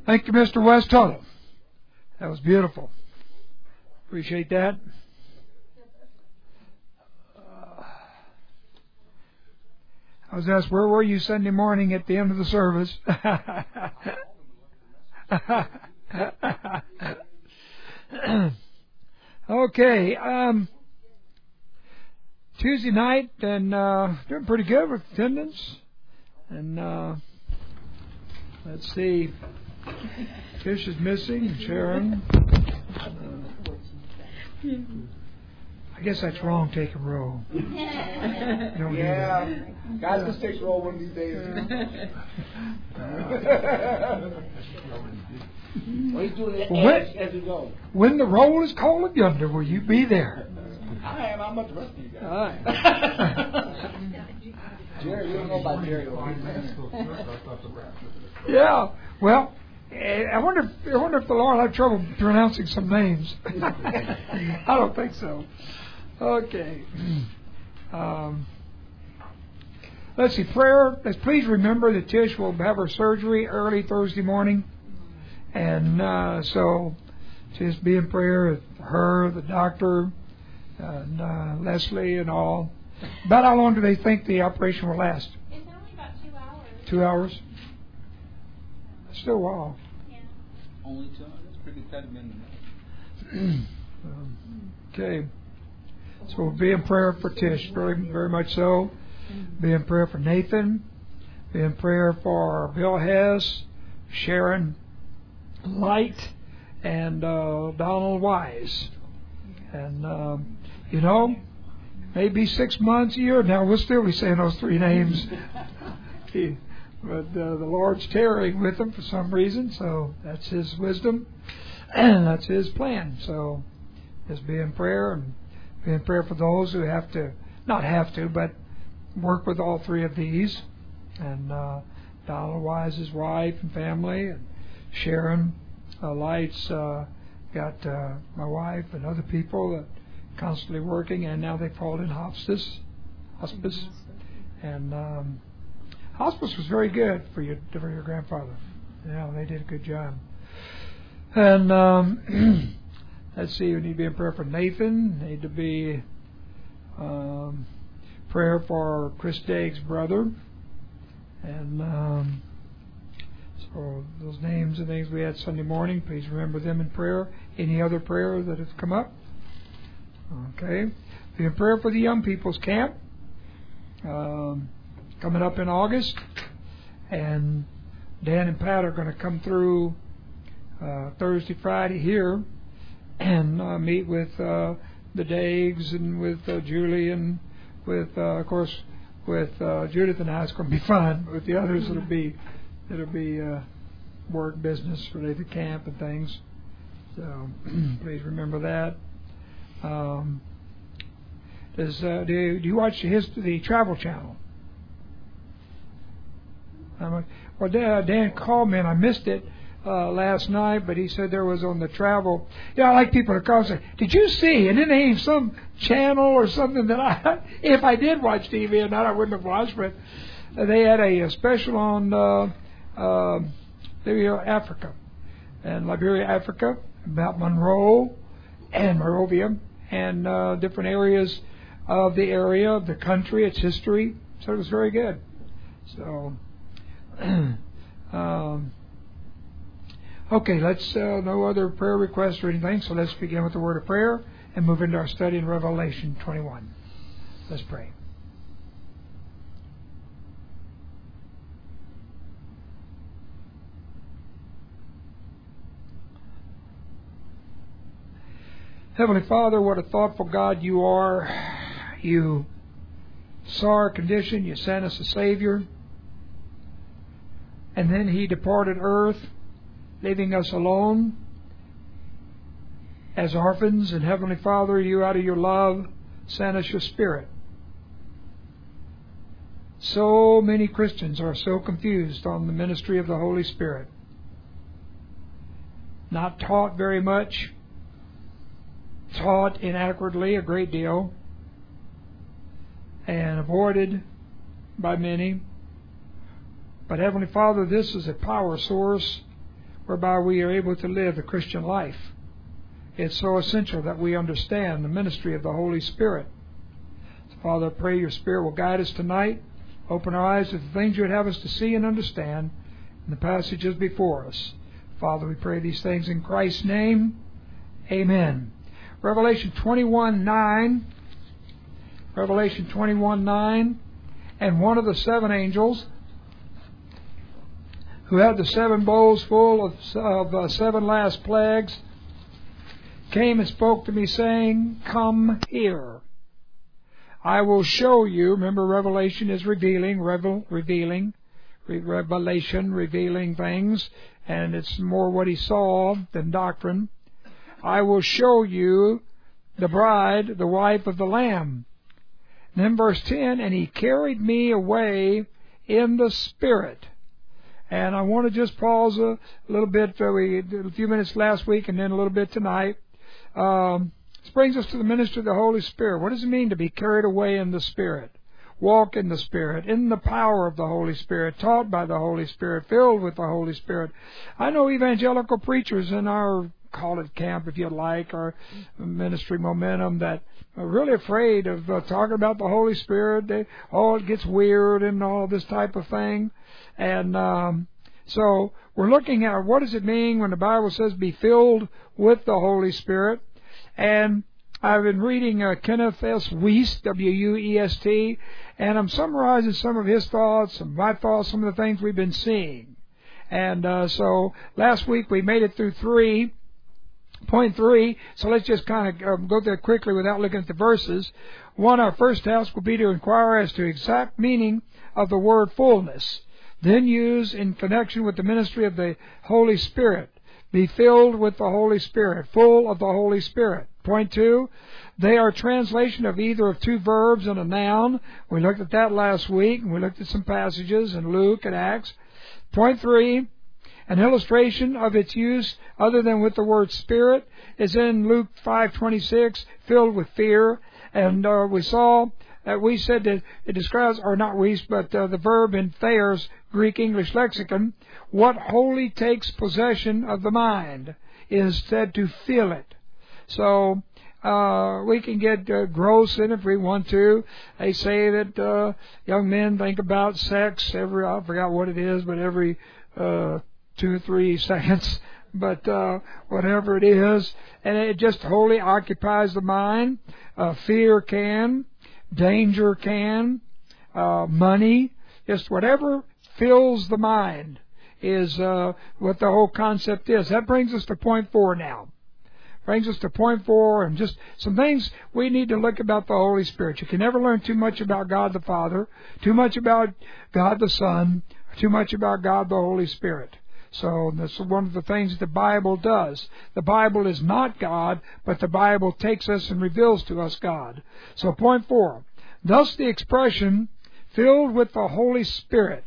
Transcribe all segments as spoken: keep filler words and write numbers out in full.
Thank you, Mister West Tuttle. That was beautiful. Appreciate that. Uh, I was asked, where were you Sunday morning at the end of the service? Okay. Um, Tuesday night, and uh, doing pretty good with attendance. And uh, let's see. Tish is missing, Sharon. Uh, I guess that's wrong, take a roll. Yeah. Guys, let's take a roll one of these days. Well, he's doing it when, as, as we go. When the roll is called yonder, will you be there? I am. How much rest do you guys? All right. Jerry, you don't know about Jerry. Yeah. Well, I wonder. If, I wonder if the Lord had trouble pronouncing some names. I don't think so. Okay. Um, let's see. Prayer. Let's please remember that Tish will have her surgery early Thursday morning, and uh, so just be in prayer for her, the doctor, and uh, Leslie, and all. About how long do they think the operation will last? It's only about two hours. Two hours. Still a while. Yeah. Only two hours. That's pretty thirty minutes. um, okay. So we'll be in prayer for Tish, very, very much so. Be in prayer for Nathan. Be in prayer for Bill Hess, Sharon Light, and uh, Donald Wise. And um, you know, maybe six months, a year now, we'll still be saying those three names. But uh, the Lord's tarrying with them for some reason, so that's His wisdom, and that's His plan. So just be in prayer, and be in prayer for those who have to, not have to, but work with all three of these. And uh, Donald Wise's wife and family, and Sharon uh, Light's uh, got uh, my wife and other people that constantly working, and now they called in hospice, hospice, and um, hospice was very good for your for your grandfather. Yeah, they did a good job. And um, let's see, we need to be in prayer for Nathan. Need to be um, prayer for Chris Dagg's brother, and um, so those names and things we had Sunday morning. Please remember them in prayer. Any other prayer that has come up? Okay. Be in prayer for the young people's camp. Um, coming up in August, and Dan and Pat are going to come through uh, Thursday, Friday here, and uh, meet with uh, the Daggs and with uh, Julie, and with uh, of course with uh, Judith and I. It's going to be fun. With the others, it'll be it'll be uh, work business related to camp and things. So please remember that. Um, does uh, do, you, do you watch the, history, the Travel Channel? Um, well, Dan, Dan called me and I missed it uh, last night, but he said there was on the travel. Yeah, I like people to call and say, "Did you see?" And then they have some channel or something that I, if I did watch T V or not, I wouldn't have watched. But they had a, a special on uh, uh, Liberia, Africa, and Liberia, Africa, about Monroe and Monrovia, and uh, different areas of the area, of the country, its history. So it was very good. So. um, okay, let's uh, no other prayer requests or anything, so let's begin with the word of prayer and move into our study in Revelation twenty-one. Let's pray. Heavenly Father, what a thoughtful God you are. You saw our condition, you sent us a Savior. And then He departed earth, leaving us alone as orphans. And Heavenly Father, you out of your love sent us your Spirit. So many Christians are so confused on the ministry of the Holy Spirit. Not taught very much. Taught inadequately a great deal. And avoided by many. But Heavenly Father, this is a power source whereby we are able to live the Christian life. It's so essential that we understand the ministry of the Holy Spirit. So, Father, I pray your Spirit will guide us tonight. Open our eyes to the things you would have us to see and understand in the passages before us. Father, we pray these things in Christ's name. Amen. Revelation twenty-one nine. Revelation twenty-one nine. And one of the seven angels, who had the seven bowls full of, of uh, seven last plagues, came and spoke to me, saying, Come here. I will show you. Remember, Revelation is revealing, revel, revealing, re- revelation, revealing things, and it's more what he saw than doctrine. I will show you the bride, the wife of the Lamb. And then verse ten, and he carried me away in the Spirit. And I want to just pause a, a little bit. Uh, we did a few minutes last week and then a little bit tonight. Um, this brings us to the ministry of the Holy Spirit. What does it mean to be carried away in the Spirit? Walk in the Spirit, in the power of the Holy Spirit, taught by the Holy Spirit, filled with the Holy Spirit. I know evangelical preachers in our, call it camp if you like, or ministry momentum, that are really afraid of uh, talking about the Holy Spirit. They, oh, it gets weird and all this type of thing. And um, so we're looking at what does it mean when the Bible says be filled with the Holy Spirit. And I've been reading uh, Kenneth S. Wuest, W U E S T, and I'm summarizing some of his thoughts, some of my thoughts, some of the things we've been seeing. And uh, so last week we made it through three, point three, so let's just kind of um, go there quickly without looking at the verses. One, our first task will be to inquire as to exact meaning of the word fullness, then use in connection with the ministry of the Holy Spirit. Be filled with the Holy Spirit, full of the Holy Spirit. Point two, they are translation of either of two verbs and a noun. We looked at that last week, and we looked at some passages in Luke and Acts. Point three, an illustration of its use other than with the word Spirit is in Luke five twenty-six, filled with fear. And uh, we saw that we said that it describes, or not we, but uh, the verb in Thayer's Greek English lexicon, what wholly takes possession of the mind is said to fill it. So uh, we can get uh, gross in if we want to. They say that uh, young men think about sex every, I forgot what it is, but every uh, two or three seconds. But uh, whatever it is, and it just wholly occupies the mind. Uh, fear can, danger can, uh, money, just whatever fills the mind is uh, what the whole concept is. That brings us to point four now. Brings us to point four, and just some things we need to look about the Holy Spirit. You can never learn too much about God the Father, too much about God the Son, too much about God the Holy Spirit. So that's one of the things the Bible does. The Bible is not God, but the Bible takes us and reveals to us God. So point four. Thus the expression, filled with the Holy Spirit,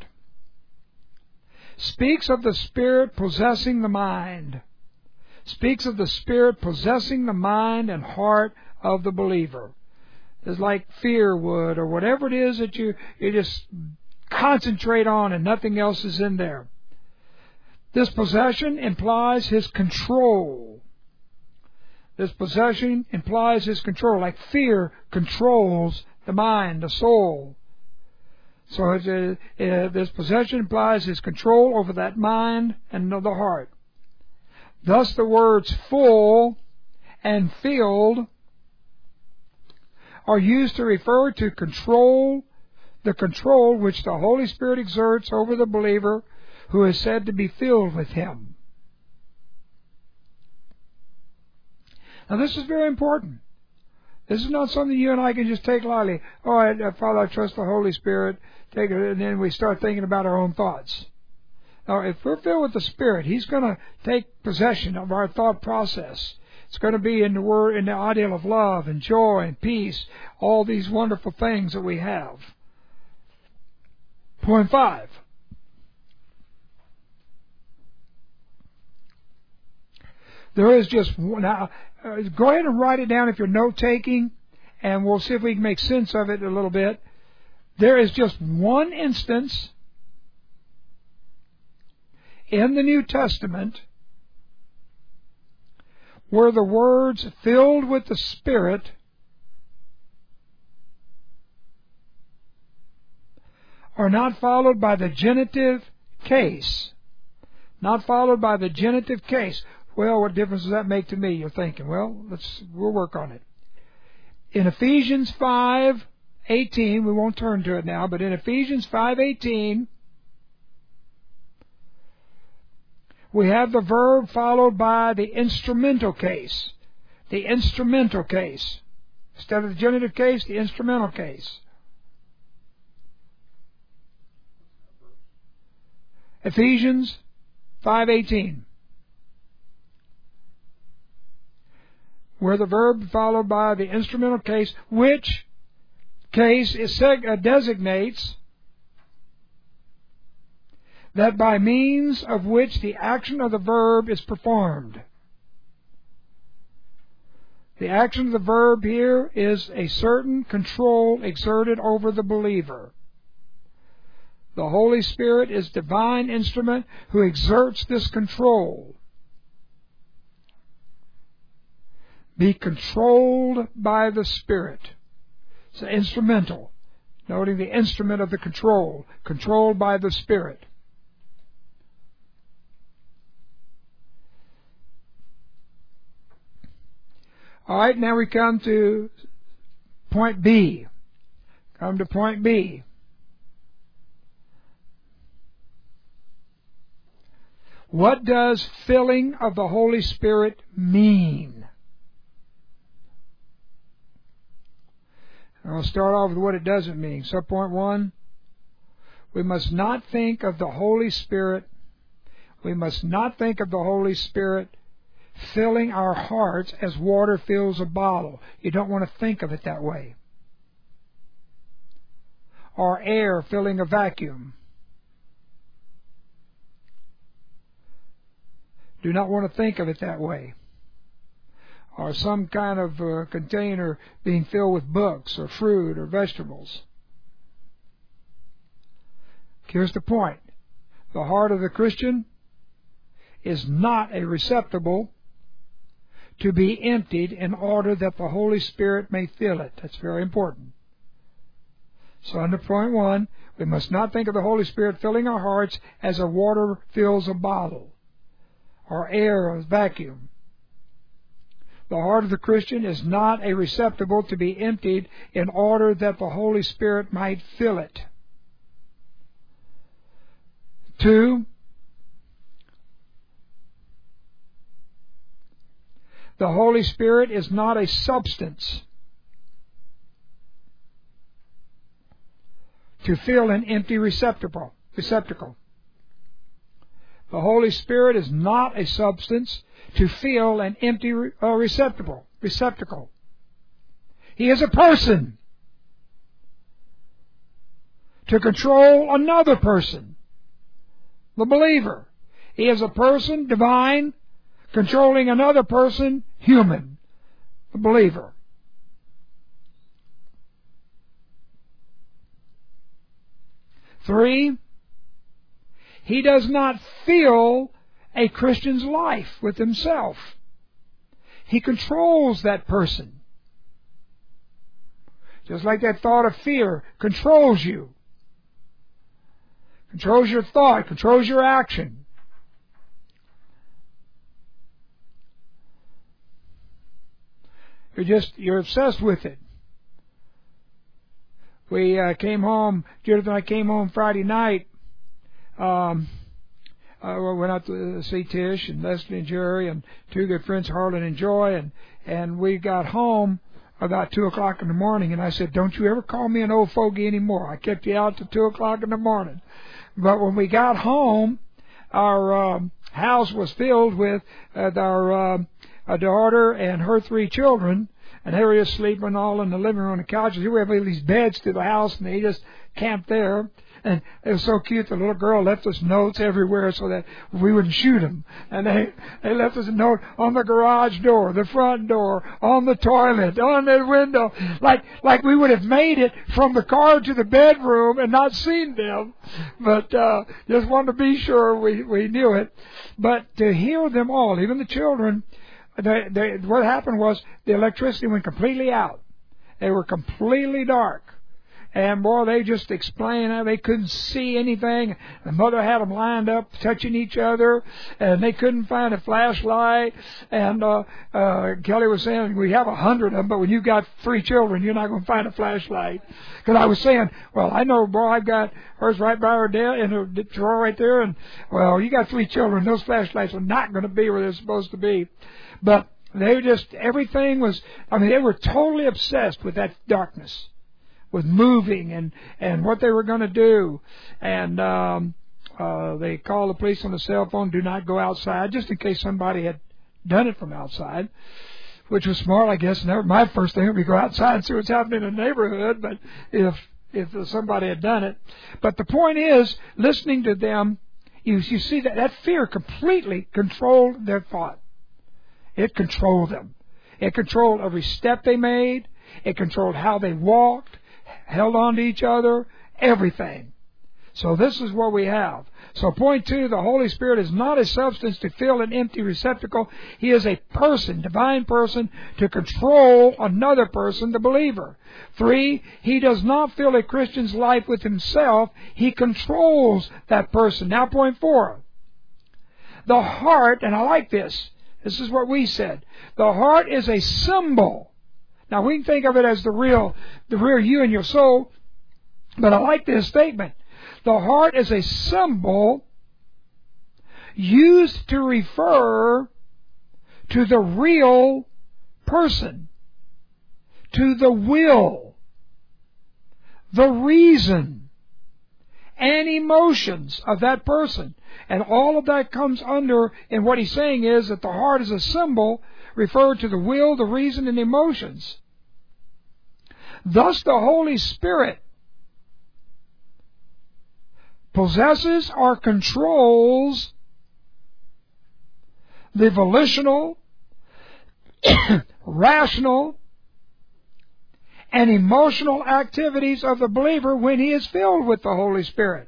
speaks of the Spirit possessing the mind. Speaks of the Spirit possessing the mind and heart of the believer. It's like fear would, or whatever it is that you, you just concentrate on and nothing else is in there. This possession implies His control. This possession implies His control, like fear controls the mind, the soul. So it's a, uh, this possession implies His control over that mind and the heart. Thus the words full and filled are used to refer to control, the control which the Holy Spirit exerts over the believer who is said to be filled with Him. Now this is very important. This is not something you and I can just take lightly. Oh, I, Father, I trust the Holy Spirit. Take it, and then we start thinking about our own thoughts. Now, if we're filled with the Spirit, He's going to take possession of our thought process. It's going to be in the word, in the ideal of love and joy and peace, all these wonderful things that we have. Point five. There is just one. Now, uh, go ahead and write it down if you're note taking, and we'll see if we can make sense of it a little bit. There is just one instance in the New Testament where the words filled with the Spirit are not followed by the genitive case. Not followed by the genitive case. Well, what difference does that make to me? You're thinking. Well, let's we'll work on it. In Ephesians five eighteen, we won't turn to it now, but in Ephesians five eighteen, we have the verb followed by the instrumental case. The instrumental case. Instead of the genitive case, the instrumental case. Ephesians five eighteen. Where the verb followed by the instrumental case, which case is seg- uh, designates that by means of which the action of the verb is performed. The action of the verb here is a certain control exerted over the believer. The Holy Spirit is divine instrument who exerts this control. Be controlled by the Spirit. It's instrumental. Noting the instrument of the control. Controlled by the Spirit. All right, now we come to point B. Come to point B. What does filling of the Holy Spirit mean? I'll start off with what it doesn't mean. Subpoint one, we must not think of the Holy Spirit, we must not think of the Holy Spirit filling our hearts as water fills a bottle. You don't want to think of it that way. Or air filling a vacuum. Do not want to think of it that way. Or some kind of uh, container being filled with books or fruit or vegetables. Here's the point. The heart of the Christian is not a receptacle to be emptied in order that the Holy Spirit may fill it. That's very important. So under point one, we must not think of the Holy Spirit filling our hearts as a water fills a bottle or air a vacuum. The heart of the Christian is not a receptacle to be emptied in order that the Holy Spirit might fill it. Two, the Holy Spirit is not a substance to fill an empty receptacle. receptacle. The Holy Spirit is not a substance to fill an empty uh, receptacle. receptacle. He is a person to control another person, the believer. He is a person, divine, controlling another person, human, the believer. Three, he does not fill a Christian's life with himself. He controls that person. Just like that thought of fear controls you. Controls your thought, controls your action. You're just, you're obsessed with it. We uh, came home, Judith and I came home Friday night. Um, uh, we went out to see Tish and Leslie and Jerry and two good friends, Harlan and Joy, and, and we got home about two o'clock in the morning, and I said, don't you ever call me an old fogey anymore. I kept you out till two o'clock in the morning. But when we got home, our um, house was filled with uh, our uh, a daughter and her three children, and they were just sleeping all in the living room on the couches. We have these beds to the house, and they just camped there. And it was so cute. The little girl left us notes everywhere so that we wouldn't shoot them. And they, they left us a note on the garage door, the front door, on the toilet, on the window. Like, like we would have made it from the car to the bedroom and not seen them. But, uh, just wanted to be sure we, we knew it. But to hear them all, even the children, they, they, what happened was the electricity went completely out. They were completely dark. And boy, they just explained how they couldn't see anything. The mother had them lined up, touching each other, and they couldn't find a flashlight. And uh, uh, Kelly was saying, we have a hundred of them, but when you've got three children, you're not going to find a flashlight. Because I was saying, well, I know, boy, I've got hers right by her desk in her drawer right there, and well, you got three children. Those flashlights are not going to be where they're supposed to be. But they just, everything was, I mean, they were totally obsessed with that darkness, with moving and, and what they were going to do. And um, uh, they called the police on the cell phone, do not go outside, just in case somebody had done it from outside, which was smart, I guess. Never, my first thing would be go outside and see what's happening in the neighborhood, but if if somebody had done it. But the point is, listening to them, you, you see that that fear completely controlled their thought. It controlled them. It controlled every step they made. It controlled how they walked, held on to each other, everything. So this is what we have. So point two, the Holy Spirit is not a substance to fill an empty receptacle. He is a person, divine person, to control another person, the believer. Three, he does not fill a Christian's life with himself. He controls that person. Now point four, the heart, and I like this. This is what we said. The heart is a symbol. Now we can think of it as the real, the real you and your soul, but I like this statement. The heart is a symbol used to refer to the real person, to the will, the reason, and emotions of that person. And all of that comes under, and what he's saying is that the heart is a symbol referred to the will, the reason, and emotions. Thus the Holy Spirit possesses or controls the volitional, rational, and emotional activities of the believer when he is filled with the Holy Spirit.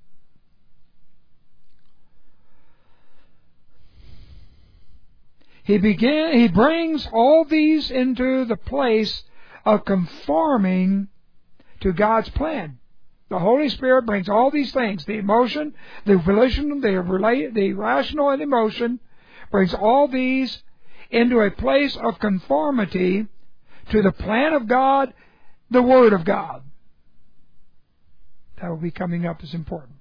He begin, he brings all these into the place of conforming to God's plan. The Holy Spirit brings all these things, the emotion, the volition, the, relate, the rational and emotion, brings all these into a place of conformity to the plan of God, the Word of God. That will be coming up as important.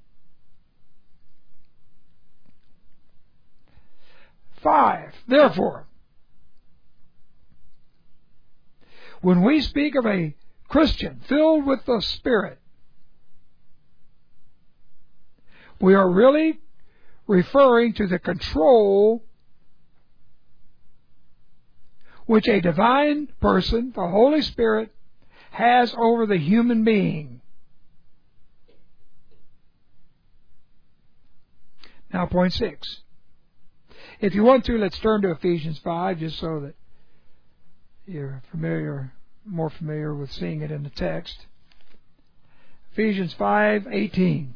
Five, therefore, when we speak of a Christian filled with the Spirit, we are really referring to the control which a divine person, the Holy Spirit, has over the human being. Now, point six. If you want to, let's turn to Ephesians five, just so that you're familiar, more familiar with seeing it in the text. Ephesians five eighteen.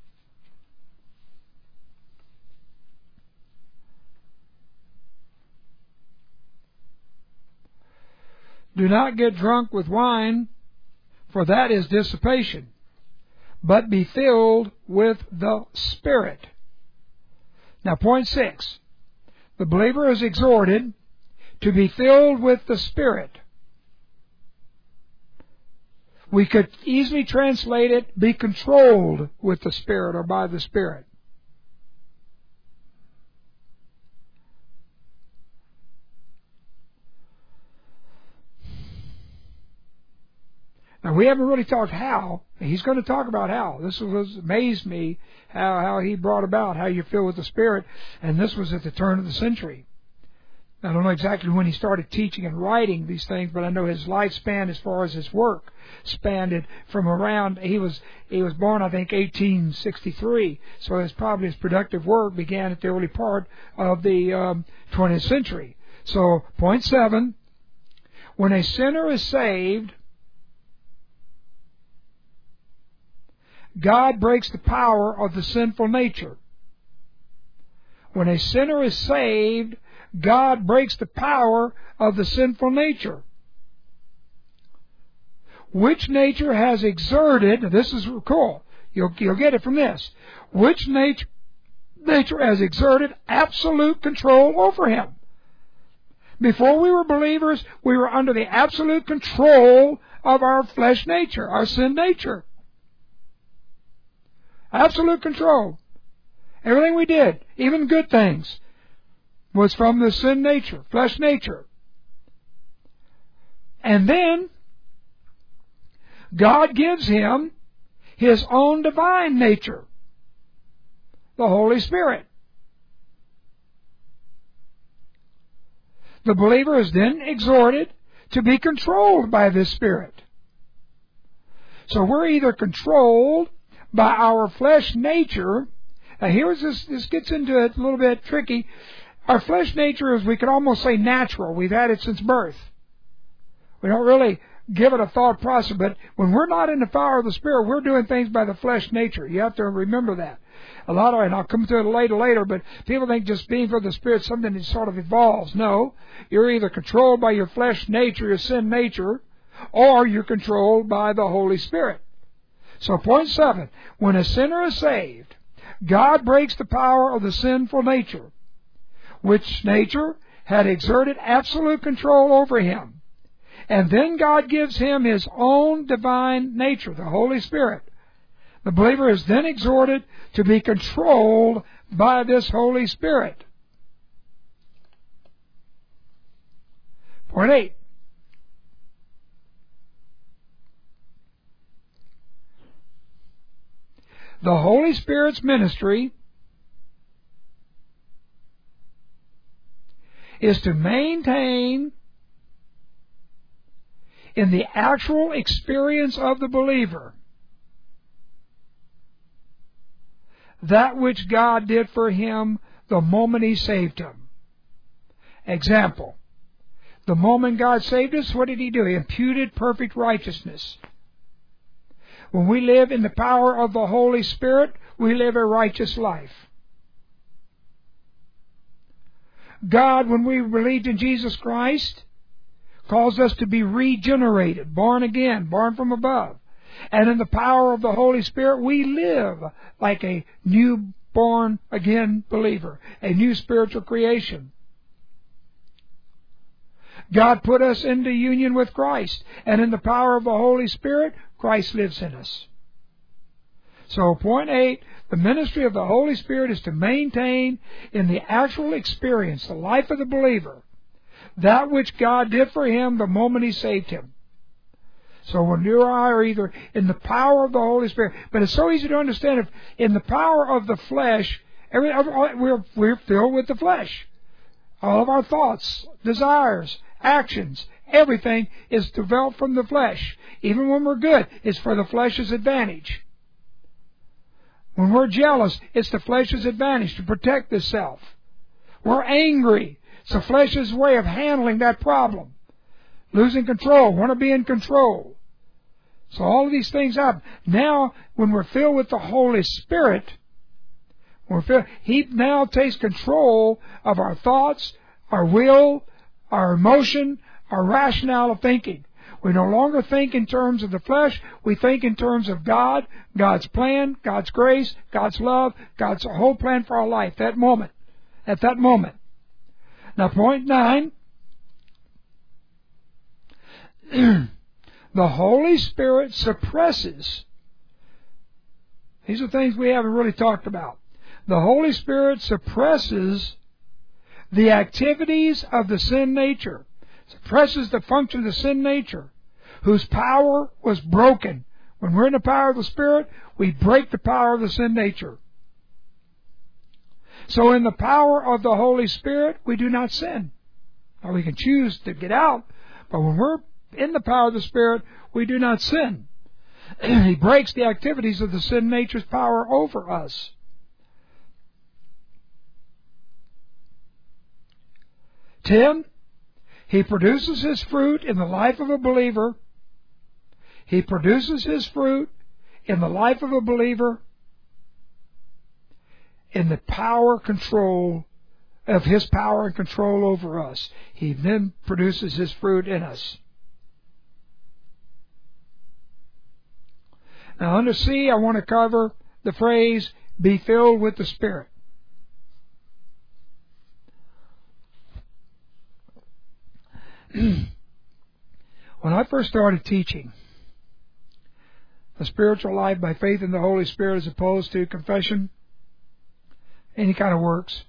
Do not get drunk with wine, for that is dissipation, but be filled with the Spirit. Now, point six. The believer is exhorted to be filled with the Spirit. We could easily translate it, be controlled with the Spirit or by the Spirit. Now, we haven't really talked how. He's going to talk about how. This was amazed me how, how he brought about how you feel with the Spirit. And this was at the turn of the century. I don't know exactly when he started teaching and writing these things, but I know his lifespan as far as his work spanned it from around, he was he was born, I think, eighteen sixty-three. So his, probably his productive work began at the early part of the um, twentieth century. So, point seven, when a sinner is saved, God breaks the power of the sinful nature. When a sinner is saved, God breaks the power of the sinful nature. Which nature has exerted, this is cool, you'll, you'll get it from this, which nature, nature has exerted absolute control over him. Before we were believers, we were under the absolute control of our flesh nature, our sin nature. Absolute control. Everything we did, even good things, was from the sin nature, flesh nature. And then God gives him his own divine nature, the Holy Spirit. The believer is then exhorted to be controlled by this Spirit. So we're either controlled by our flesh nature. Now here's this, this gets into it a little bit tricky. Our flesh nature is, we could almost say, natural. We've had it since birth. We don't really give it a thought process, but when we're not in the power of the Spirit, we're doing things by the flesh nature. You have to remember that. A lot of, and I'll come to it later, later, but people think just being for the Spirit is something that sort of evolves. No, you're either controlled by your flesh nature, your sin nature, or you're controlled by the Holy Spirit. So point seven, when a sinner is saved, God breaks the power of the sinful nature, which nature had exerted absolute control over him. And then God gives him his own divine nature, the Holy Spirit. The believer is then exhorted to be controlled by this Holy Spirit. Point eight. The Holy Spirit's ministry is to maintain in the actual experience of the believer that which God did for him the moment he saved him. Example, the moment God saved us, what did he do? He imputed perfect righteousness. When we live in the power of the Holy Spirit, we live a righteous life. God, when we believed in Jesus Christ, calls us to be regenerated, born again, born from above. And in the power of the Holy Spirit, we live like a new-born again believer, a new spiritual creation. God put us into union with Christ, and in the power of the Holy Spirit, Christ lives in us. So point eight, the ministry of the Holy Spirit is to maintain in the actual experience, the life of the believer, that which God did for him the moment he saved him. So when you or I are either in the power of the Holy Spirit, but it's so easy to understand, if in the power of the flesh, every, we're, we're filled with the flesh. All of our thoughts, desires, actions, everything is developed from the flesh. Even when we're good, it's for the flesh's advantage. When we're jealous, it's the flesh's advantage to protect itself. We're angry. It's the flesh's way of handling that problem. Losing control, want to be in control. So all of these things up. Now, when we're filled with the Holy Spirit, we're filled, He now takes control of our thoughts, our will, our emotion, our rationale of thinking. We no longer think in terms of the flesh. We think in terms of God, God's plan, God's grace, God's love, God's whole plan for our life, that moment, at that moment. Now, point nine, the Holy Spirit suppresses. These are things we haven't really talked about. The Holy Spirit suppresses the activities of the sin nature, suppresses the function of the sin nature, whose power was broken. When we're in the power of the Spirit, we break the power of the sin nature. So in the power of the Holy Spirit, we do not sin. Now we can choose to get out, but when we're in the power of the Spirit, we do not sin. He breaks the activities of the sin nature's power over us. Ten, He produces His fruit in the life of a believer. He produces His fruit in the life of a believer in the power control, of His power and control over us. He then produces His fruit in us. Now under C, I want to cover the phrase, be filled with the Spirit. When I first started teaching the spiritual life by faith in the Holy Spirit as opposed to confession, any kind of works,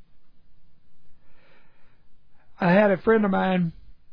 I had a friend of mine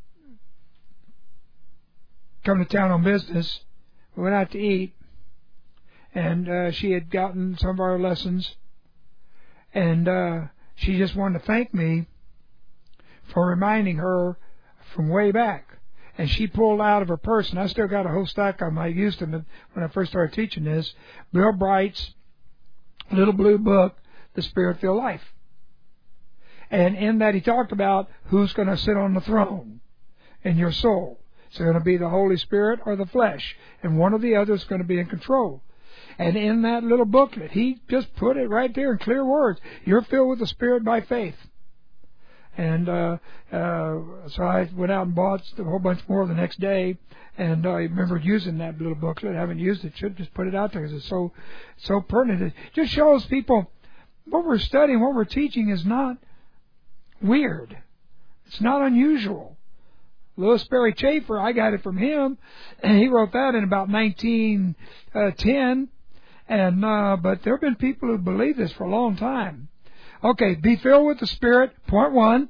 come to town on business. We went out to eat, and uh, she had gotten some of our lessons, and uh, she just wanted to thank me for reminding her from way back. And she pulled out of her purse, and I still got a whole stack of them. I used them when I first started teaching this, Bill Bright's little blue book, The Spirit-Filled Life. And in that he talked about who's going to sit on the throne in your soul. It's going to be the Holy Spirit or the flesh, and one or the other is going to be in control. And in that little booklet, he just put it right there in clear words. You're filled with the Spirit by faith. And uh, uh, so I went out and bought a whole bunch more the next day, and I remember using that little booklet. I haven't used it. Should just put it out there because it's so so pertinent. It just shows people what we're studying, what we're teaching is not weird. It's not unusual. Louis Berry Chafer, I got it from him, and he wrote that in about nineteen ten. And uh, but there have been people who believe this for a long time. Okay, be filled with the Spirit, point one.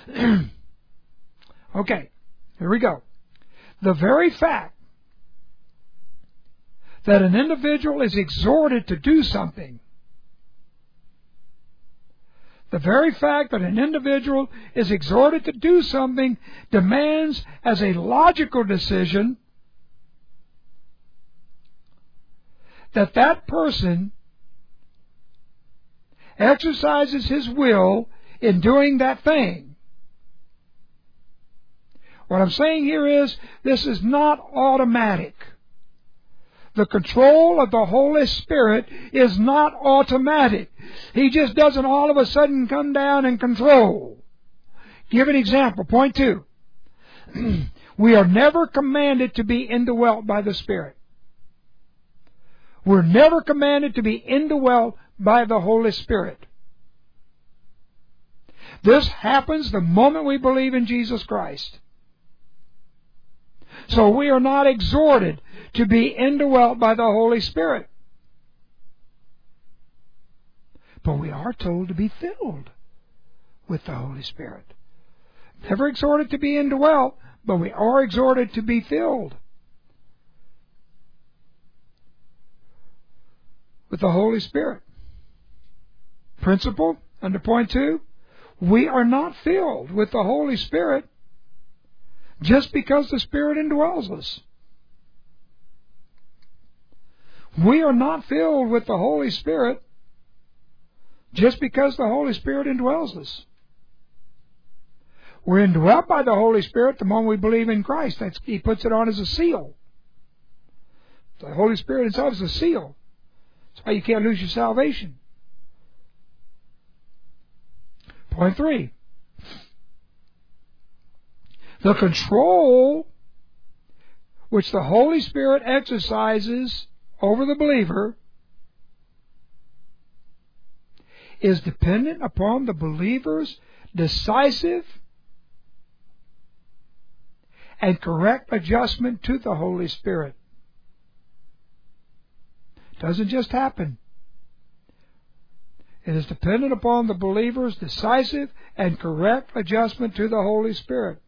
Okay, here we go. The very fact that an individual is exhorted to do something, the very fact that an individual is exhorted to do something demands as a logical decision that that person exercises his will in doing that thing. What I'm saying here is, this is not automatic. The control of the Holy Spirit is not automatic. He just doesn't all of a sudden come down and control. Give an example. Point two. We are never commanded to be indwelt by the Spirit. We're never commanded to be indwelt by the Holy Spirit. This happens the moment we believe in Jesus Christ. So we are not exhorted to be indwelt by the Holy Spirit. But we are told to be filled with the Holy Spirit. Never exhorted to be indwelt, but we are exhorted to be filled with the Holy Spirit. Principle, under point two, we are not filled with the Holy Spirit just because the Spirit indwells us. We are not filled with the Holy Spirit just because the Holy Spirit indwells us. We're indwelt by the Holy Spirit the moment we believe in Christ. That's, He puts it on as a seal. The Holy Spirit itself is a seal. That's why you can't lose your salvation. Point three. The control which the Holy Spirit exercises over the believer is dependent upon the believer's decisive and correct adjustment to the Holy Spirit. It doesn't just happen. It is dependent upon the believer's decisive and correct adjustment to the Holy Spirit.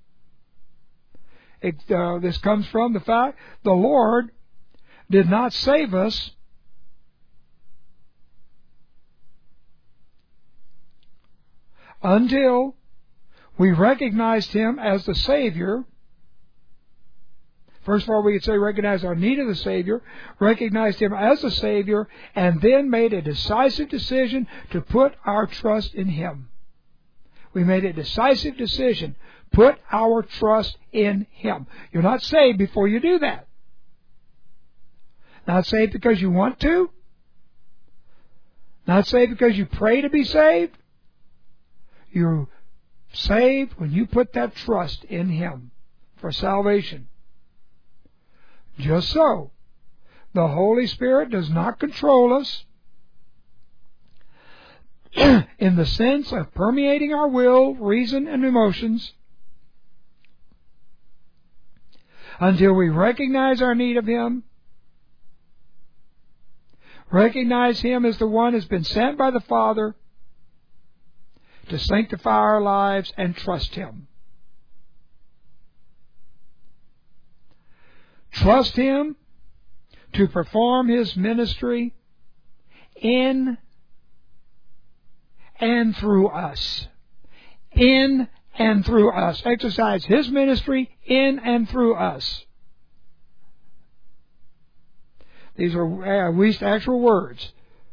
It, uh, this comes from the fact the Lord did not save us until we recognized Him as the Savior. First of all, we could say recognize our need of the Savior, recognized Him as the Savior, and then made a decisive decision to put our trust in Him. We made a decisive decision. Put our trust in Him. You're not saved before you do that. Not saved because you want to. Not saved because you pray to be saved. you're saved, when you put that trust in Him for salvation. Just so, the Holy Spirit does not control us in the sense of permeating our will, reason, and emotions until we recognize our need of Him, recognize Him as the one who has been sent by the Father to sanctify our lives, and trust Him. Trust Him to perform His ministry in and through us. In and through us. Exercise His ministry in and through us. These are at least actual words.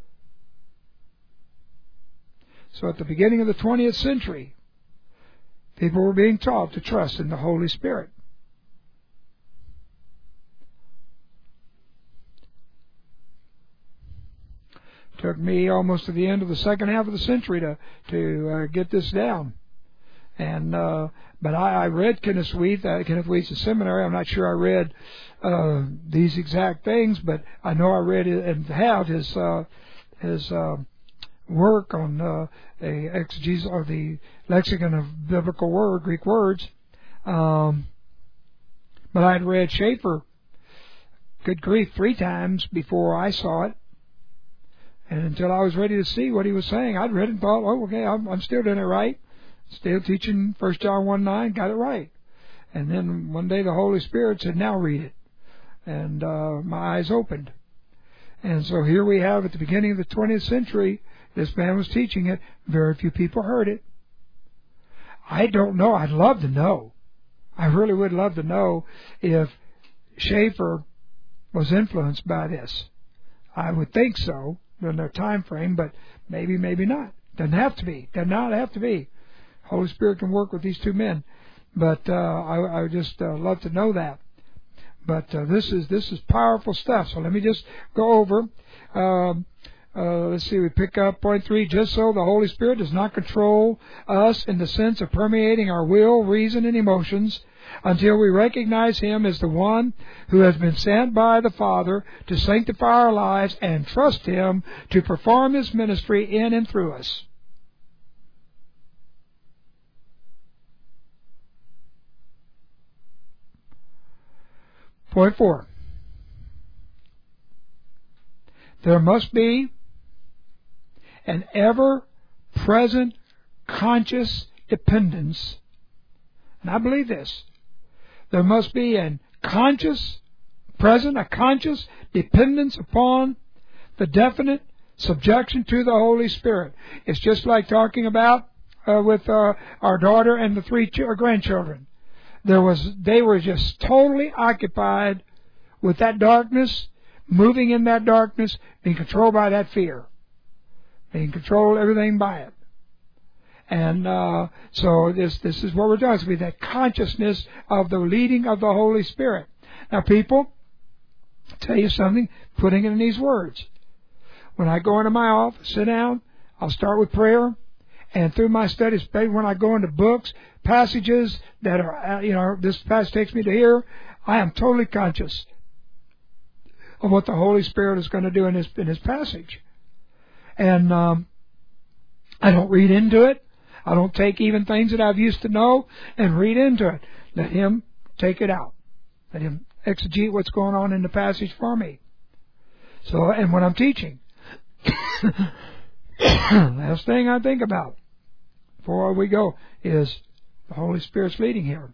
So at the beginning of the twentieth century, people were being taught to trust in the Holy Spirit. It took me almost to the end of the second half of the century to to uh, get this down. And uh, but I, I read Kenneth Wheat, uh, Kenneth Wheat's seminary. I'm not sure I read uh, these exact things, but I know I read it and have his uh, his. Uh, work on uh, a exegesis or the lexicon of biblical word, Greek words. Um, but I'd read Schaeffer, good grief, three times before I saw it. And until I was ready to see what he was saying, I'd read it and thought, oh, okay, I'm, I'm still doing it right. Still teaching First John one nine, got it right. And then one day the Holy Spirit said, now read it. And uh, my eyes opened. And so here we have at the beginning of the twentieth century, this man was teaching it. Very few people heard it. I don't know. I'd love to know. I really would love to know if Schaeffer was influenced by this. I would think so in their time frame, but maybe, maybe not. Doesn't have to be. Does not have to be. Holy Spirit can work with these two men. But uh, I, I would just uh, love to know that. But uh, this is this is powerful stuff. So let me just go over. Um, Uh, let's see, we pick up point three. Just so, the Holy Spirit does not control us in the sense of permeating our will, reason, and emotions until we recognize Him as the one who has been sent by the Father to sanctify our lives and trust Him to perform His ministry in and through us. Point four. There must be an ever-present conscious dependence. And I believe this. There must be a conscious, present, a conscious dependence upon the definite subjection to the Holy Spirit. It's just like talking about uh, with uh, our daughter and the three ch- grandchildren. There was, they were just totally occupied with that darkness, moving in that darkness, being controlled by that fear. Being controlled everything by it. And uh, so this this is what we're doing. It's with that consciousness of the leading of the Holy Spirit. Now, people, I'll tell you something, putting it in these words. When I go into my office, sit down, I'll start with prayer. And through my studies, when I go into books, passages that are, you know, this passage takes me to here, I am totally conscious of what the Holy Spirit is going to do in this, in this passage. And um, I don't read into it. I don't take even things that I've used to know and read into it. Let Him take it out. Let Him exegete what's going on in the passage for me. So, and when I'm teaching, last thing I think about before we go is the Holy Spirit's leading here.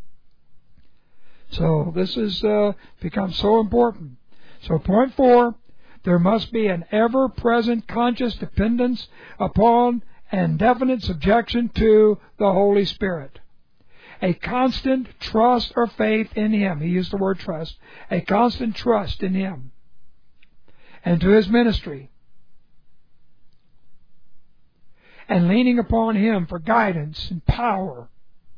So this has uh, become so important. So point four. There must be an ever-present conscious dependence upon and definite subjection to the Holy Spirit. A constant trust or faith in Him. He used the word trust. A constant trust in Him and to His ministry. And leaning upon Him for guidance and power.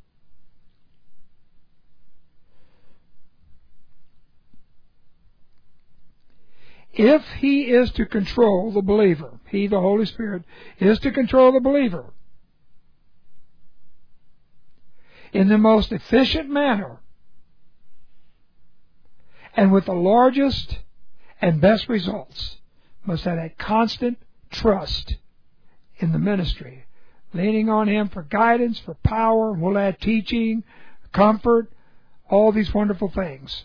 If He is to control the believer, He, the Holy Spirit, is to control the believer, in the most efficient manner and with the largest and best results must have that constant trust in the ministry, leaning on Him for guidance, for power. We'll add teaching, comfort, all these wonderful things.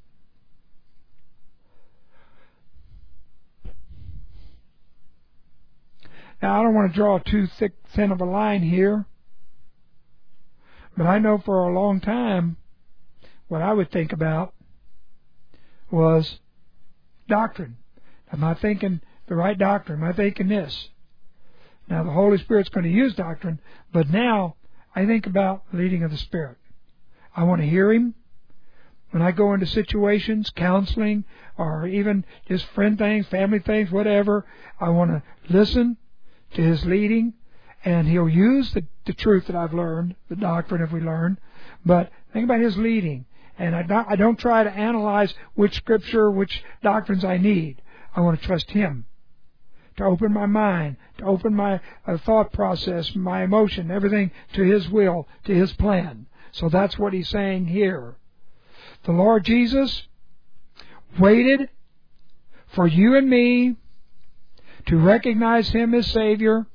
Now, I don't want to draw too thick, thin of a line here, but I know for a long time what I would think about was doctrine. Am I thinking the right doctrine? Am I thinking this? Now, the Holy Spirit's going to use doctrine, but now I think about the leading of the Spirit. I want to hear Him. When I go into situations, counseling, or even just friend things, family things, whatever, I want to listen to His leading, and He'll use the, the truth that I've learned, the doctrine if we learn, but think about His leading. And I don't, I don't try to analyze which scripture, which doctrines I need. I want to trust Him to open my mind, to open my uh, thought process, my emotion, everything to His will, to His plan. So that's what He's saying here. The Lord Jesus waited for you and me to recognize Him as Savior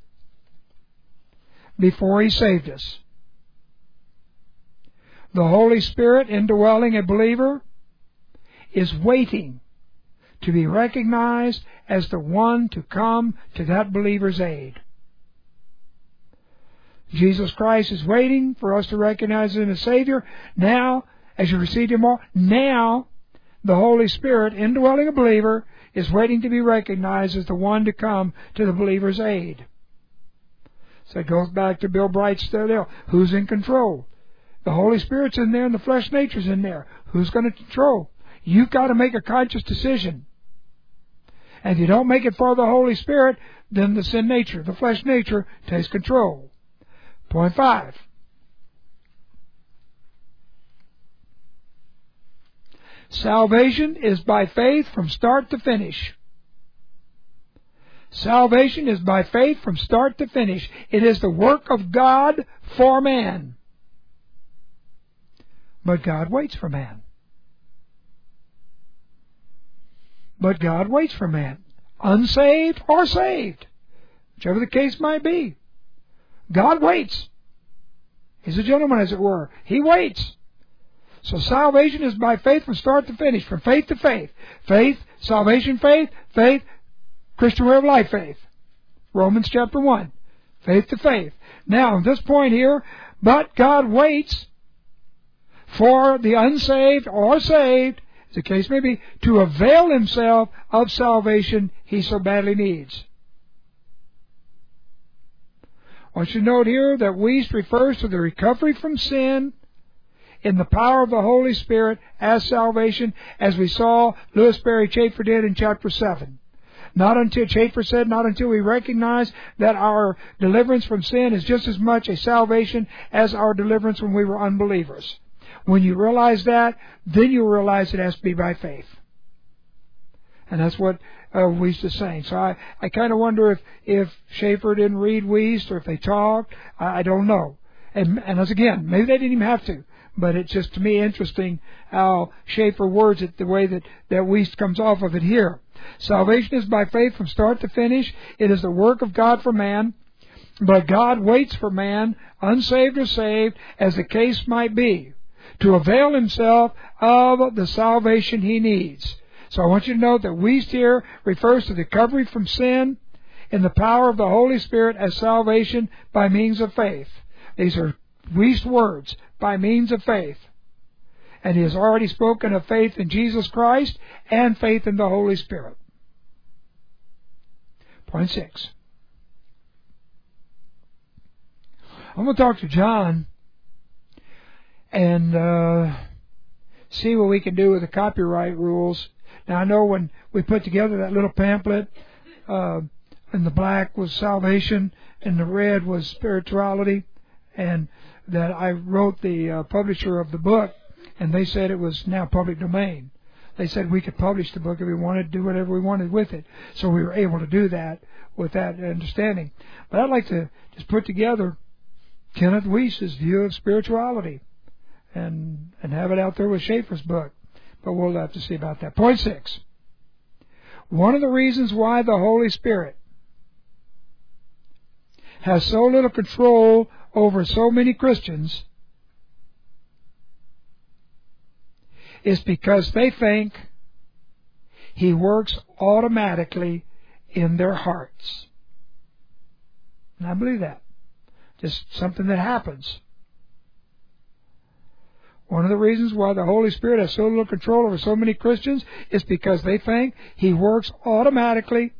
before He saved us. The Holy Spirit indwelling a believer is waiting to be recognized as the one to come to that believer's aid. Jesus Christ is waiting for us to recognize Him as Savior. Now, as you receive Him all, now the Holy Spirit indwelling a believer is waiting to be recognized as the one to come to the believer's aid. So it goes back to Bill Bright's study. Who's in control? The Holy Spirit's in there and the flesh nature's in there. Who's going to control? You've got to make a conscious decision. And if you don't make it for the Holy Spirit, then the sin nature, the flesh nature, takes control. Point five. Salvation is by faith from start to finish. Salvation is by faith from start to finish. It is the work of God for man. But God waits for man. But God waits for man. Unsaved or saved. Whichever the case might be. God waits. He's a gentleman, as it were. He waits. So salvation is by faith from start to finish. From faith to faith. Faith, salvation faith, faith, Christian way of life faith. Romans chapter one. Faith to faith. Now, at this point here, but God waits for the unsaved or saved, as the case may be, to avail himself of salvation he so badly needs. I want you to note here that Wuest refers to the recovery from sin in the power of the Holy Spirit as salvation, as we saw Louis Berry Chafer did in chapter seven. Not until, Chafer said, not until we recognize that our deliverance from sin is just as much a salvation as our deliverance when we were unbelievers. When you realize that, then you realize it has to be by faith. And that's what uh, Wuest is saying. So I, I kind of wonder if, if Chafer didn't read Wuest or if they talked. I, I don't know. And, and as again, maybe they didn't even have to. But it's just to me interesting how Chafer words it the way that, that Wuest comes off of it here. Salvation is by faith from start to finish. It is the work of God for man. But God waits for man, unsaved or saved, as the case might be, to avail himself of the salvation he needs. So I want you to note that Wuest here refers to the recovery from sin in the power of the Holy Spirit as salvation by means of faith. These are Wuest words, by means of faith. And he has already spoken of faith in Jesus Christ and faith in the Holy Spirit. Point six. I'm going to talk to John and uh, see what we can do with the copyright rules. Now, I know when we put together that little pamphlet, uh, and the black was salvation and the red was spirituality, and that I wrote the uh, publisher of the book, and they said it was now public domain. They said we could publish the book if we wanted, do whatever we wanted with it. So we were able to do that with that understanding. But I'd like to just put together Kenneth Weiss's view of spirituality, and and have it out there with Schaeffer's book. But we'll have to see about that. Point six. One of the reasons why the Holy Spirit has so little control over so many Christians is because they think He works automatically in their hearts. And I believe that. Just something that happens. One of the reasons why the Holy Spirit has so little control over so many Christians is because they think He works automatically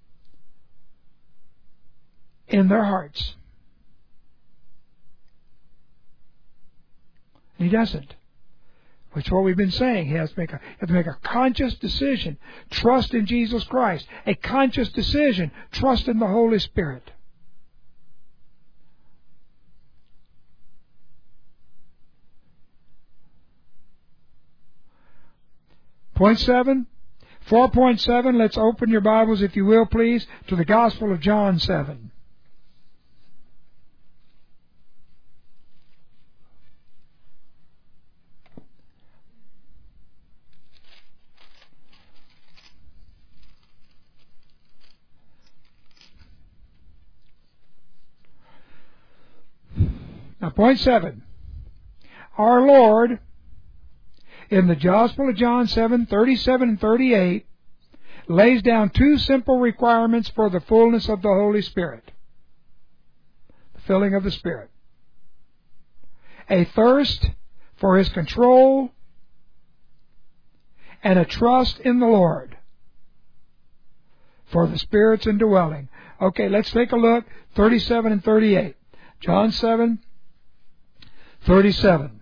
in their hearts. He doesn't. Which is what we've been saying. He has to make a, have to make a conscious decision. Trust in Jesus Christ. A conscious decision. Trust in the Holy Spirit. Point seven. four point seven. Let's open your Bibles, if you will, please, to the Gospel of John seven. Now, point seven. Our Lord, in the Gospel of John seven, thirty-seven and thirty-eight, lays down two simple requirements for the fullness of the Holy Spirit. The filling of the Spirit. A thirst for His control and a trust in the Lord for the Spirit's indwelling. Okay, let's take a look. thirty-seven and thirty-eight. John seven, thirty-seven.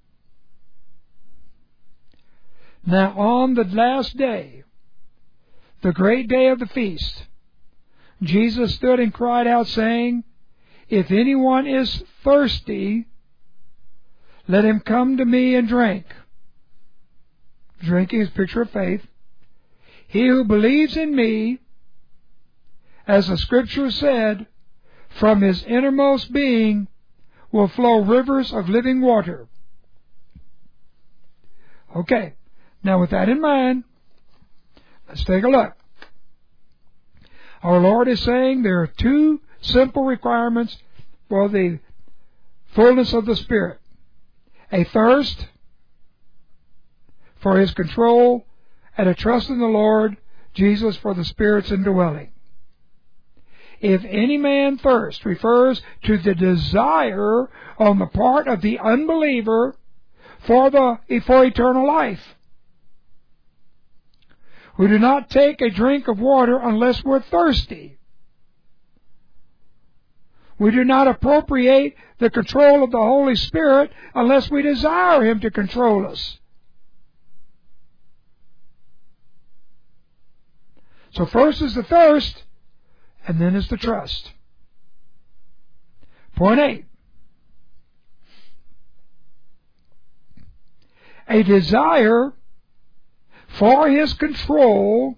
Now on the last day, the great day of the feast, Jesus stood and cried out, saying, If anyone is thirsty, let him come to me and drink. Drinking is a picture of faith. He who believes in me, as the Scripture said, from his innermost being will flow rivers of living water. Okay. Now, with that in mind, let's take a look. Our Lord is saying there are two simple requirements for the fullness of the Spirit. A thirst for His control and a trust in the Lord Jesus for the Spirit's indwelling. If any man thirst refers to the desire on the part of the unbeliever for the for eternal life. We do not take a drink of water unless we're thirsty. We do not appropriate the control of the Holy Spirit unless we desire Him to control us. So first is the thirst, and then is the trust. Point eight. A desire for His control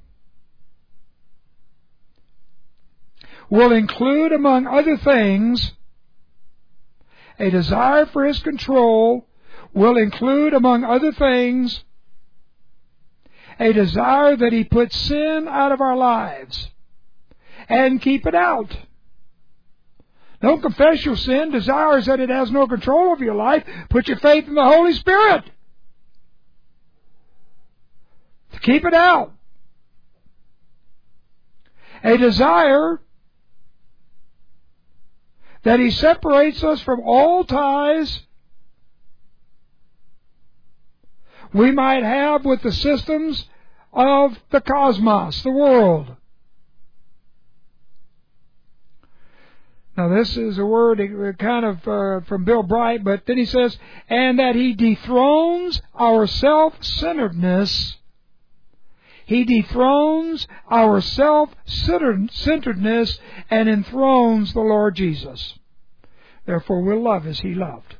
will include, among other things, a desire for His control will include, among other things, a desire that He puts sin out of our lives and keep it out. Don't confess your sin. Desires that it has no control over your life. Put your faith in the Holy Spirit to keep it out. A desire that He separates us from all ties we might have with the systems of the cosmos, the world. Now this is a word kind of uh, from Bill Bright, but then he says, and that He dethrones our self-centeredness. He dethrones our self-centeredness and enthrones the Lord Jesus. Therefore we'll love as He loved.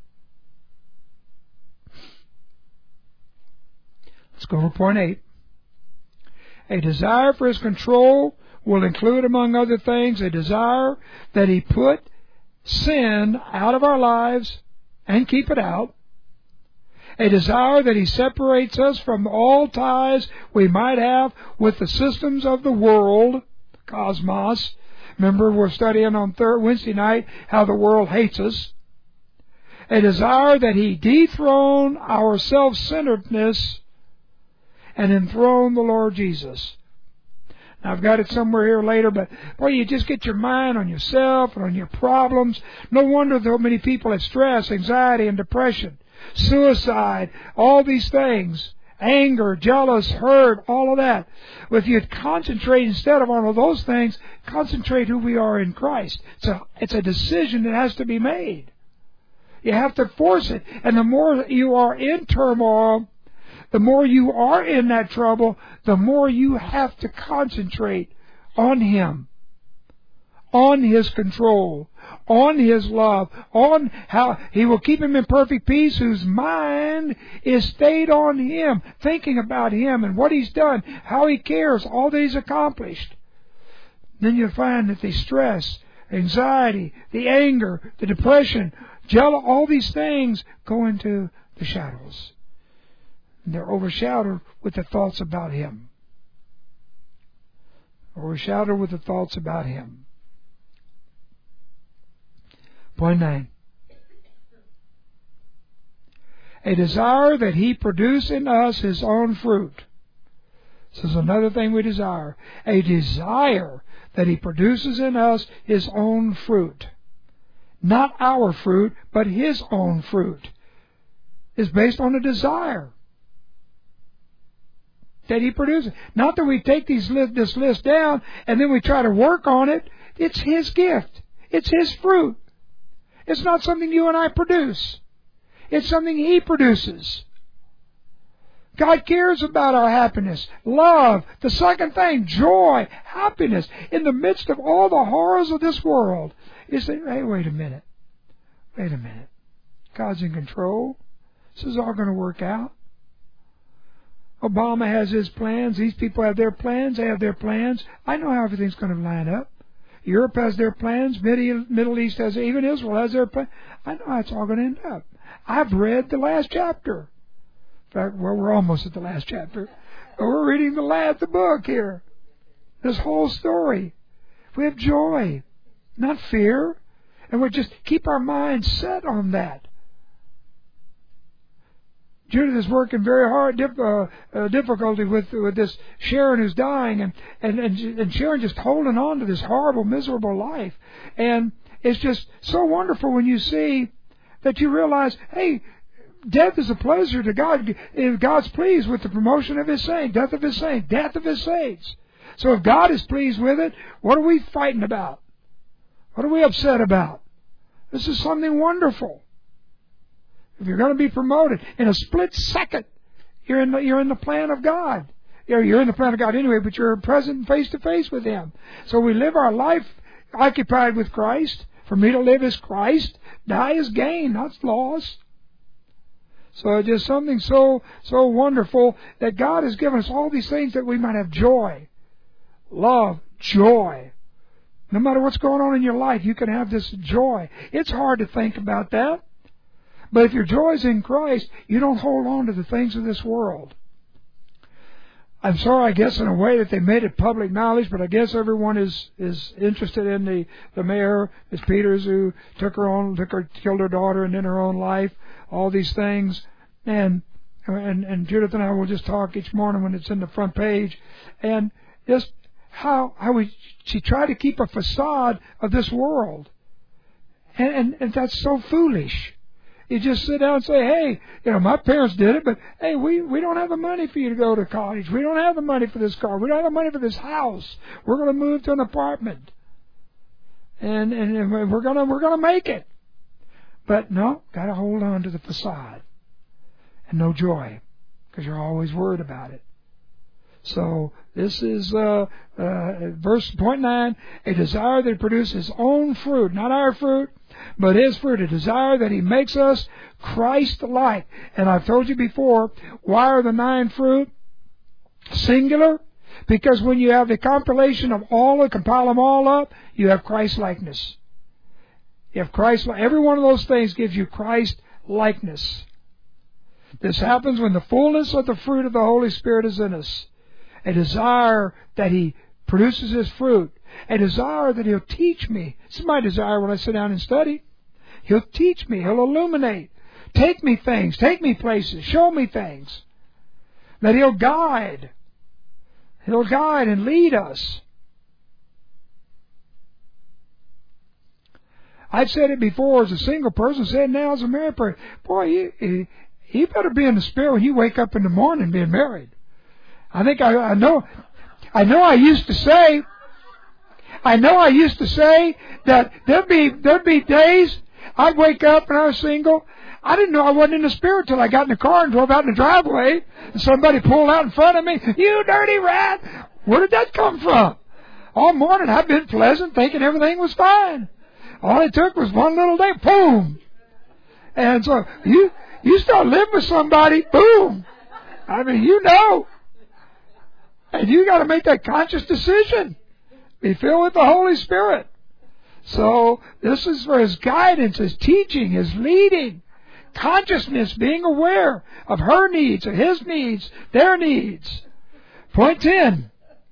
Let's go over point eight. A desire for His control will include, among other things, a desire that He put sin out of our lives and keep it out. A desire that He separates us from all ties we might have with the systems of the world, cosmos. Remember, we're studying on third Wednesday night how the world hates us. A desire that He dethrone our self-centeredness and enthrone the Lord Jesus. Now, I've got it somewhere here later, but boy, you just get your mind on yourself and on your problems. No wonder so many people have stress, anxiety, and depression, suicide, all these things, anger, jealous, hurt, all of that. Well, if you'd concentrate instead of on all those things, concentrate who we are in Christ. It's a, it's a decision that has to be made. You have to force it. And the more you are in turmoil, the more you are in that trouble, the more you have to concentrate on Him, on His control, on His love, on how He will keep him in perfect peace whose mind is stayed on Him, thinking about Him and what He's done, how He cares, all that He's accomplished. Then you'll find that the stress, anxiety, the anger, the depression, jealous, all these things go into the shadows. And they're overshadowed with the thoughts about Him. Overshadowed with the thoughts about Him. Point nine. A desire that He produce in us His own fruit. This is another thing we desire. A desire that He produces in us His own fruit. Not our fruit, but His own fruit. Is based on a desire that He produces. Not that we take these list, this list down and then we try to work on it. It's His gift. It's His fruit. It's not something you and I produce. It's something He produces. God cares about our happiness, love, the second thing, joy, happiness. In the midst of all the horrors of this world, you say, hey, wait a minute. Wait a minute. God's in control. This is all going to work out. Obama has his plans. These people have their plans. They have their plans. I know how everything's going to line up. Europe has their plans. Middle East has, even Israel has their plans. I know how it's all going to end up. I've read the last chapter. In fact, well, we're almost at the last chapter. But we're reading the last the book here. This whole story. We have joy, not fear. And we just keep our minds set on that. Judith is working very hard, dip, uh, uh, difficulty with with this Sharon who's dying, and, and, and, and Sharon just holding on to this horrible, miserable life. And it's just so wonderful when you see that you realize, hey, death is a pleasure to God. If God's pleased with the promotion of His saints, death of His saints, death of His saints. So if God is pleased with it, what are we fighting about? What are we upset about? This is something wonderful. If you're going to be promoted in a split second, you're in the, you're in the plan of God. You're, you're in the plan of God anyway, but you're present face to face with Him. So we live our life occupied with Christ. For me to live is Christ. Die is gain, not loss. So it's just something so, so wonderful that God has given us all these things that we might have joy, love, joy. No matter what's going on in your life, you can have this joy. It's hard to think about that. But if your joy is in Christ, you don't hold on to the things of this world. I'm sorry, I guess, in a way that they made it public knowledge, but I guess everyone is, is interested in the, the mayor, Miss Peters, who took her own, took her, killed her daughter and then her own life, all these things. And, and, and Judith and I will just talk each morning when it's in the front page. And just how, how we, she tried to keep a facade of this world. And, and, and that's so foolish. You just sit down and say, hey, you know, my parents did it, but hey, we, we don't have the money for you to go to college. We don't have the money for this car. We don't have the money for this house. We're going to move to an apartment. And, and, and we're going to, we're going to make it. But no, got to hold on to the facade. And no joy, because you're always worried about it. So this is uh, uh, verse point nine, a desire that produces His own fruit, not our fruit, but His fruit, a desire that He makes us Christ-like. And I've told you before, why are the nine fruit singular? Because when you have the compilation of all, compile them all up, you have Christ-likeness. If Christ, every one of those things gives you Christ likeness. This happens when the fullness of the fruit of the Holy Spirit is in us. A desire that He produces His fruit. A desire that He'll teach me. This is my desire when I sit down and study. He'll teach me. He'll illuminate. Take me things. Take me places. Show me things. That He'll guide. He'll guide and lead us. I've said it before as a single person, said now as a married person. Boy, you, you, you better be in the Spirit when you wake up in the morning being married. I think I, I know, I know I used to say, I know I used to say that there'd be, there'd be days I'd wake up and I was single. I didn't know I wasn't in the Spirit till I got in the car and drove out in the driveway and somebody pulled out in front of me. You dirty rat! Where did that come from? All morning I've been pleasant thinking everything was fine. All it took was one little day, boom. And so you, you start living with somebody, boom. I mean, you know. And you got to make that conscious decision. Be filled with the Holy Spirit. So this is for His guidance, His teaching, His leading. Consciousness, being aware of her needs, of His needs, their needs. Point ten.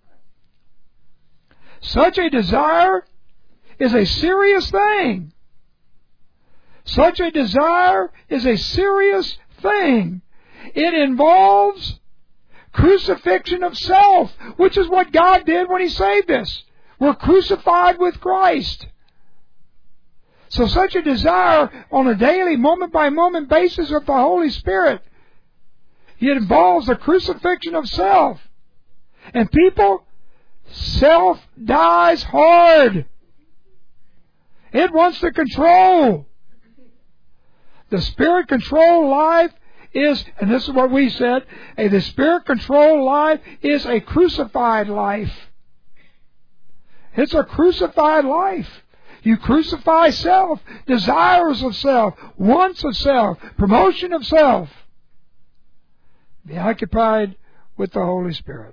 Such a desire is a serious thing. Such a desire is a serious thing. It involves crucifixion of self, which is what God did when He saved us. We're crucified with Christ. So such a desire on a daily, moment-by-moment basis of the Holy Spirit, it involves the crucifixion of self. And people, self dies hard. It wants to control. The Spirit-controlled life is, and this is what we said, a, the Spirit-controlled life is a crucified life. It's a crucified life. You crucify self, desires of self, wants of self, promotion of self. Be occupied with the Holy Spirit.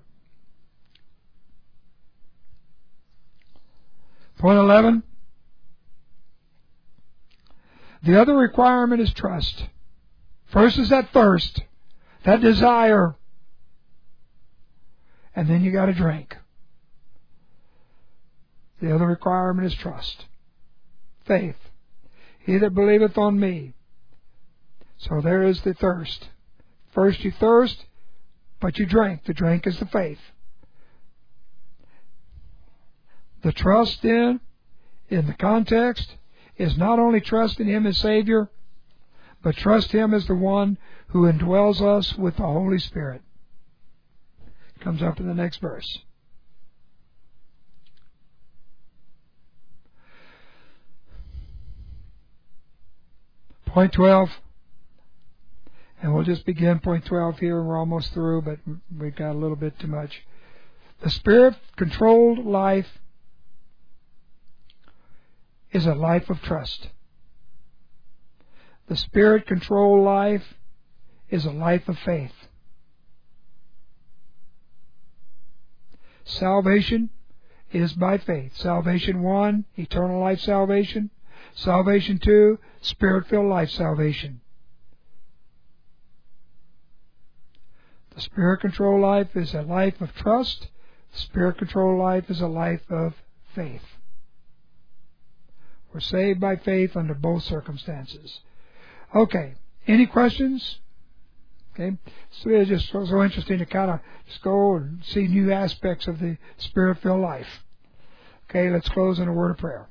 Point eleven. The other requirement is trust. First is that thirst, that desire. And then you got to drink. The other requirement is trust. Faith. He that believeth on me. So there is the thirst. First you thirst, but you drink. The drink is the faith. The trust in, in the context, is not only trust in Him as Savior, but trust Him as the one who indwells us with the Holy Spirit. Comes up in the next verse. Point twelve. And we'll just begin point twelve here. We're almost through, but we've got a little bit too much. The Spirit-controlled life is a life of trust. The Spirit-controlled life is a life of faith. Salvation is by faith. Salvation one, eternal life salvation. Salvation two, Spirit-filled life salvation. The Spirit-controlled life is a life of trust. The Spirit-controlled life is a life of faith. We're saved by faith under both circumstances. Okay. Any questions? Okay. So it's just so, so interesting to kind of just go and see new aspects of the Spirit-filled life. Okay, let's close in a word of prayer.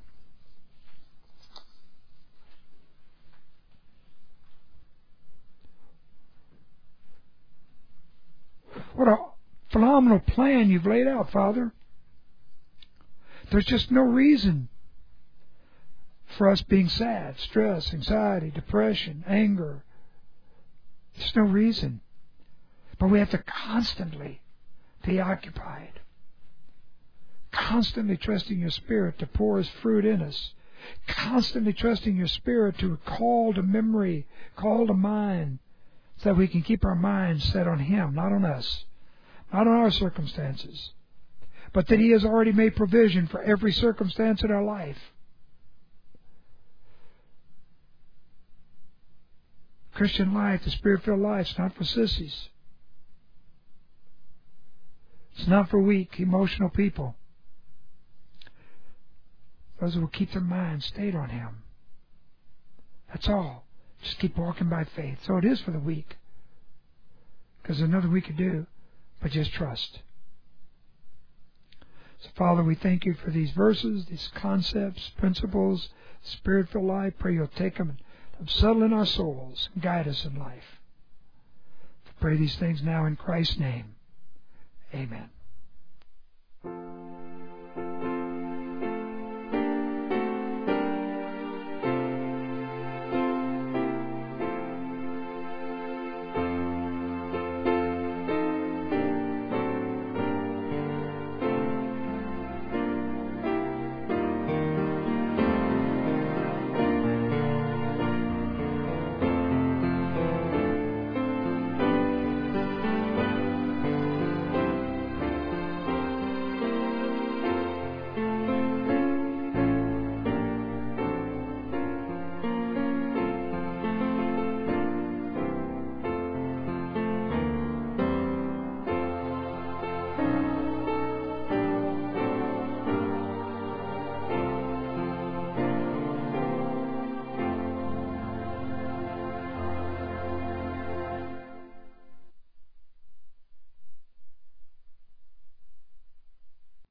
What a phenomenal plan you've laid out, Father. There's just no reason for us being sad, stress, anxiety, depression, anger. There's no reason. But we have to constantly be occupied. Constantly trusting your Spirit to pour His fruit in us. Constantly trusting your Spirit to call to memory, call to mind, so that we can keep our minds set on Him, not on us, not on our circumstances. But that He has already made provision for every circumstance in our life. Christian life, the Spirit-filled life, is not for sissies. It's not for weak, emotional people. Those who will keep their minds stayed on Him. That's all. Just keep walking by faith. So it is for the weak. Because there's nothing we can do but just trust. So, Father, we thank You for these verses, these concepts, principles, Spirit-filled life. Pray You'll take them and settle in our souls and guide us in life. We pray these things now in Christ's name. Amen.